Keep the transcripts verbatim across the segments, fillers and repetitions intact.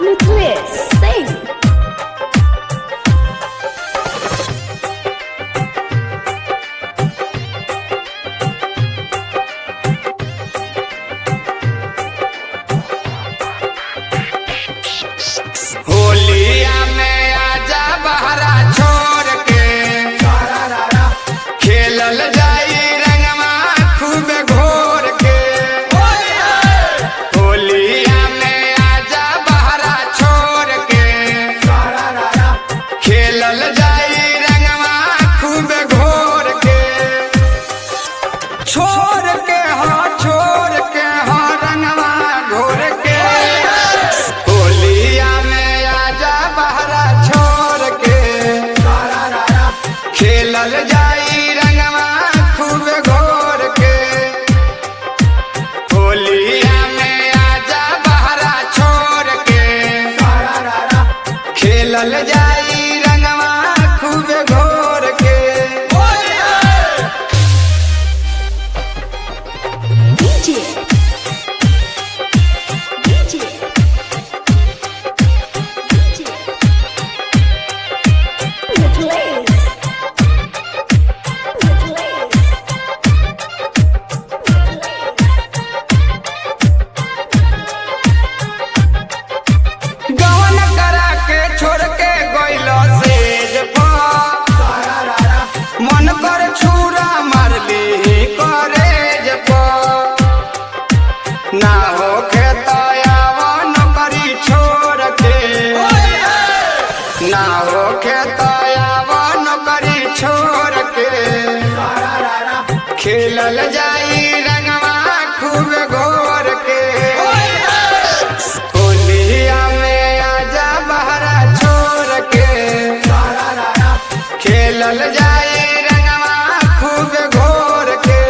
Ruthless, sing. होलिया में आजा बहरा छोड़ के खेलल जाई रंगवा खूब घोर के। होलिया में आजा बहरा छोड़ के खेलल जाई रंगवा खूब घोर के। छोड़ के हो छोड़ के हो रंगवा घोर के। होलिया में आजा बहरा छोड़ के खेलल जाई रंगवा खूब घोर के। होलिया में आजा बहरा छोड़ के खेलल जाई रंगवा खूब घोर के। D J, D J, D J. Ruthless, Ruthless, गवन करा के छोड़ के गइलो सेज पर मन कर छुरा मारली करेज पर। ना हो खेतयावन करी छोड़ के ना हो खेतयावन करी छोड़ के खेलल जाई रंगवा खूब घोर के। होलिया में आजा बहरा छोड़ के खेलल जाई रंगवा खूब घोर के।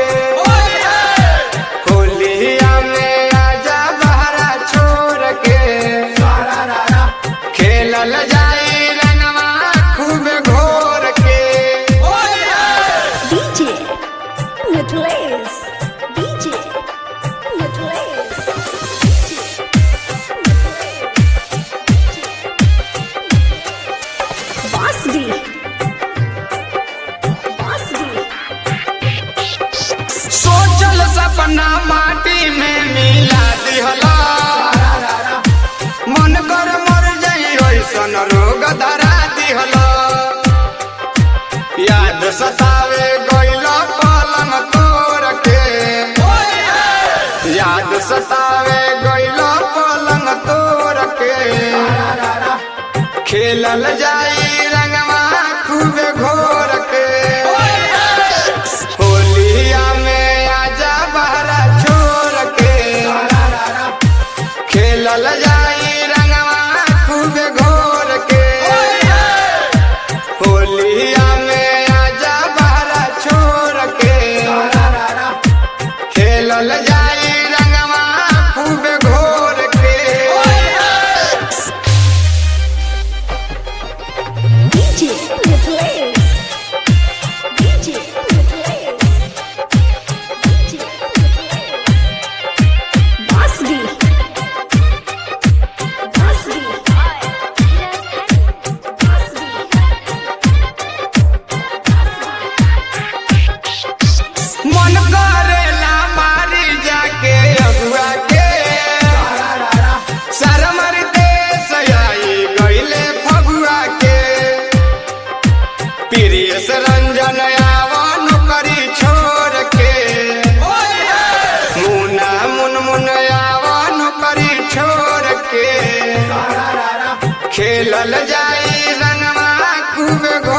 होलिया में आजा बहरा छोड़ के खेलल जाई रंगवा खूब घोर के। D J, Ruthless, D J, Ruthless, D J, Basdi, Basdi, सोचल सपना माटी में मिला दिहला मन कर मर जाई ओइसन रोग धरा दिहला। याद सतावे गइल पलंग तोड़ के याद सतावे गइल पलंग तोड़ के खेलल जाई रंगवा खूब घोर के। होलिया में आजा बहरा छोड़ के खेलल जाई रंगवा खूब घोर के। होलिया में आजा बहरा छोड़ के खेलल जाई रंगवा खूब घोर के। D J, Ruthless, D J, Ruthless, D J, Ruthless, Basdi, Basdi, मन करेला मारी जाके अगुआ के शरमर देश आई गइले फगुआ के। प्रिय से रंजन आवन करी छोड़ के मुना मुनमुन आवन करी छोड़ के खेलल जाई रंगवा खूब